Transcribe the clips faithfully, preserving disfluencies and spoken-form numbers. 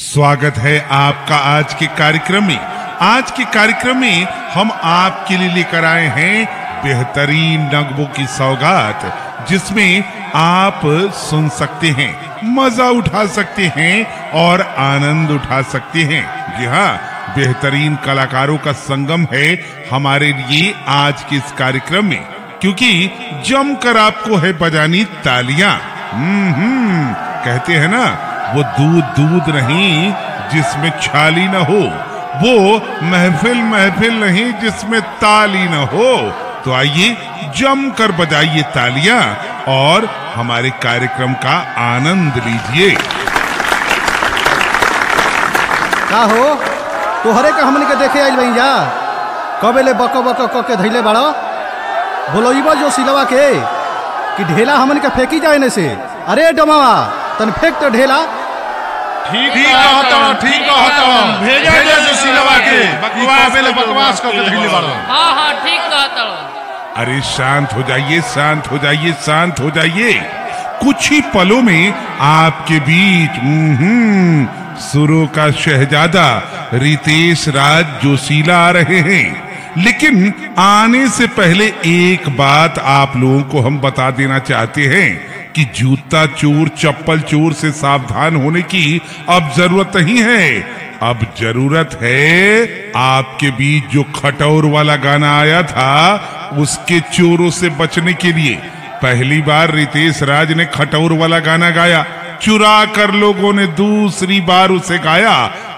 स्वागत है आपका आज के कार्यक्रम में। आज के कार्यक्रम में हम आपके लिए लेकर आए हैं बेहतरीन नगमों की सौगात, जिसमें आप सुन सकते हैं, मजा उठा सकते हैं और आनंद उठा सकते हैं। जी हाँ, बेहतरीन कलाकारों का संगम है हमारे लिए आज के इस कार्यक्रम में, क्योंकि जमकर आपको है बजानी तालियां। हम्म कहते हैं ना, वो दूध दूध नहीं जिसमें छाली न हो, वो महफिल महफिल नहीं जिसमें ताली न हो। तो आइए जमकर बजाइए तालियां और हमारे कार्यक्रम का आनंद लीजिए। का हो तोहरे का हमने के देखे आइल बई जा, कबे ले बक बक क के धैले बाड़ा। बोलोइबा जो सिलवा के कि ढेला हमन के फेंकी जाए न से। अरे डमावा तन फेंक तो ढेला। ठीक कहता ठीक कहता भेजा जा जो सिलवा के बकवास ले बकवास क के धैले बाड़ा। हां हां ठीक कहता। अरे शांत हो जाइए, शांत हो जाइए, शांत हो जाइए। कुछ ही पलों में आपके बीच हम्म सुरों का शहजादा रितेश राज जोशीला आ रहे हैं। लेकिन आने से पहले एक बात आप लोगों को हम बता देना चाहते हैं कि जूता चोर चप्पल चोर से सावधान होने की अब जरूरत नहीं है। अब जरूरत है आपके बीच जो खटौर वाला गाना आया था उसके चोरों से बचने के लिए। पहली बार रितेश राज ने खटौर वाला गाना गाया, चुरा कर लोगों ने दूसरी बार उसे गाया,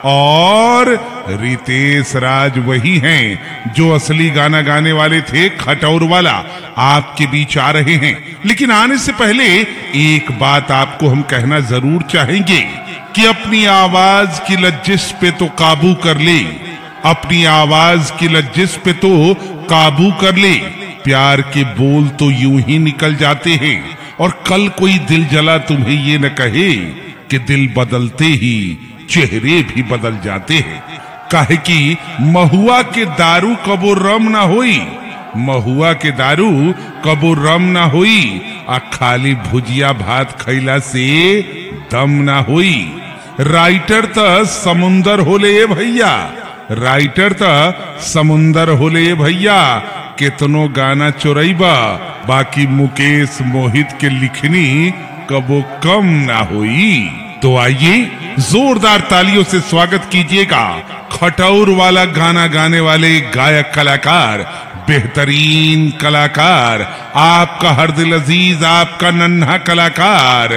और रितेश राज वही हैं जो असली गाना गाने वाले थे, खटौर वाला आपके बीच आ रहे हैं। लेकिन आने से पहले एक बात आपको हम कहना जरूर चाहेंगे कि अपनी आवाज की लज्जिश पे तो काबू कर ले, अपनी आवाज की लज्जिश पे तो काबू कर ले। प्यार के बोल तो यूं ही निकल जाते हैं, और कल कोई दिल जला तुम्हें ये न कहे कि दिल बदलते ही चेहरे भी बदल जाते हैं। काहे कि महुआ के दारू कबो रम ना होई, महुआ के दारू कबो रम ना होई, आ खाली भुजिया भात खैला से दम ना होई। राइटर त समुंदर होले भैया, राइटर त समुंदर होले भैया। कितनो गाना चोरैबा, बाकी मुकेश मोहित के लिखनी कबो कम ना हुई। तो आइए जोरदार तालियों से स्वागत कीजिएगा खटौर वाला गाना गाने वाले गायक कलाकार, बेहतरीन कलाकार, आपका हर दिल अजीज, आपका नन्हा कलाकार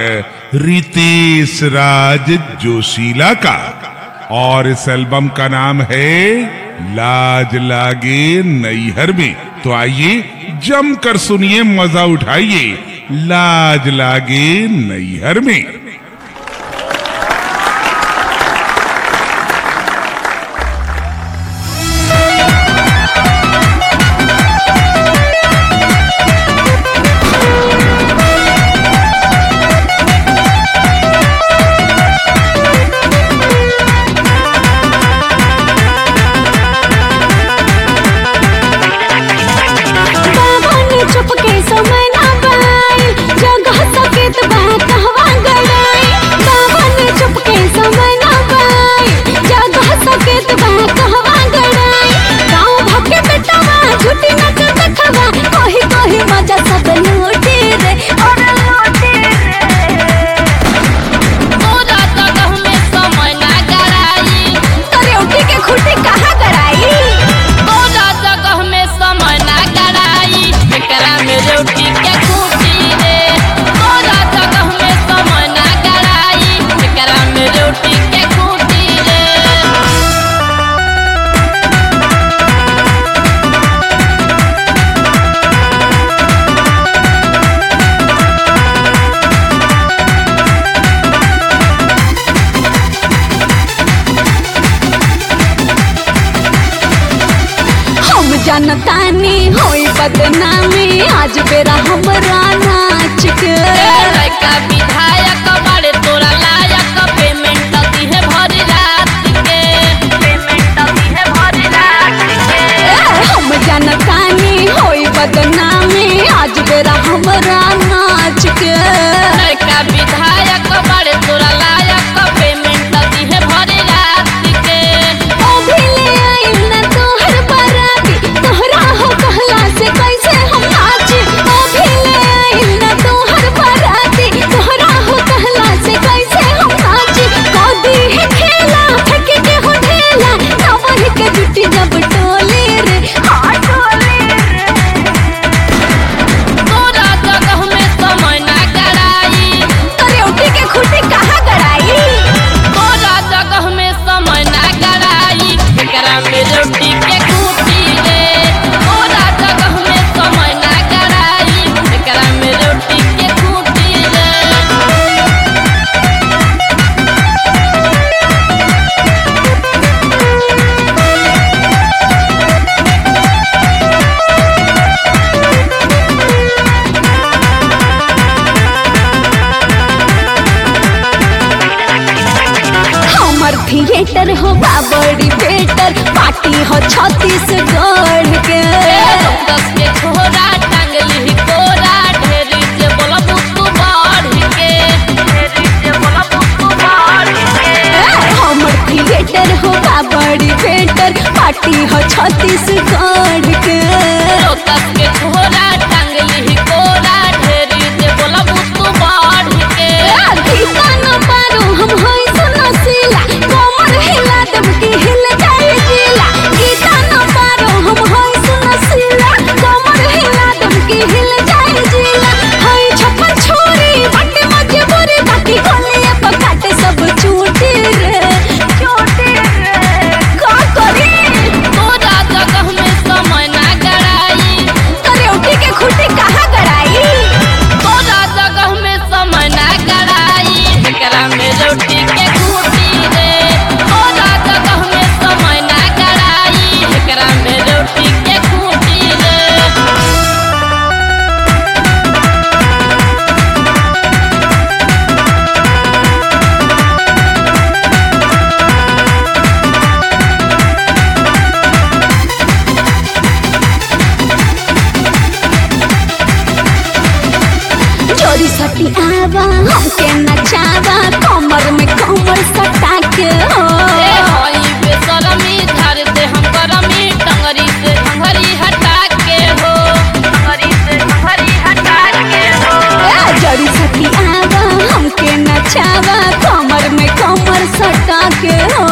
रितेश राज जोशीला का। और इस एल्बम का नाम है लाज लागे नैहर में। तो आइए जमकर सुनिए, मजा उठाइए, लाज लागे नैहर में। जनतानी होई बदनामी, आज बेरा हमरा नाच के। लड़का विधायक बड़े तोरा लायक, पेमेंट दी है भरी रात के, पेमेंट दी है भरी रात के। हम जनतानी होई बदनामी, आज बेरा हमरा नाच के। लड़का विधायक बड़े तोरा लायक, पेमेंट दी है भरी थिएटर हो बड़ी बेटर पार्टी हो छत्तीसगढ़ के दस के छोरा टांगली कोरा ढेरी से बोला बुतू बढ़ के ढेरी से बोला बुतू बढ़ के हमर थिएटर हो बड़ी बेटर पार्टी हो छत्तीसगढ़ के दस के छोरा टांगली कोरा ढेरी से बोला बुतू बढ़ के गीता न पारो हम होई सुनसीला कोमर हिला दब के हिल जाए जिला गीता न पारो हम होई सुनसीला कोमर हिला दब के हिल जाए जिला हई छप्पन छोरी बटे मजबूरी बाकी खोलिए पकाटे सब चूटी रे चूटी रे का करी तोरा जगह में समय ना गड़ाई करे उठी के खुटी कहाँ गड़ाई तोरा जगह में समय ना गड़ाई एकरा में रोटी के खूटी रे तोरा जगह में समय ना गड़ाई एकरा में रोटी के खूटी रे जोरी सटी आवा हमके नचावा कमर में कमर सटा के हो ए होई बेशरमी धर दे हम गरमी टंगरी से घंघरी हटा के हो टंगरी से घंघरी हटा के हो ए, जोरी सटी आवा हमके नचावा कमर में कमर सटा के हो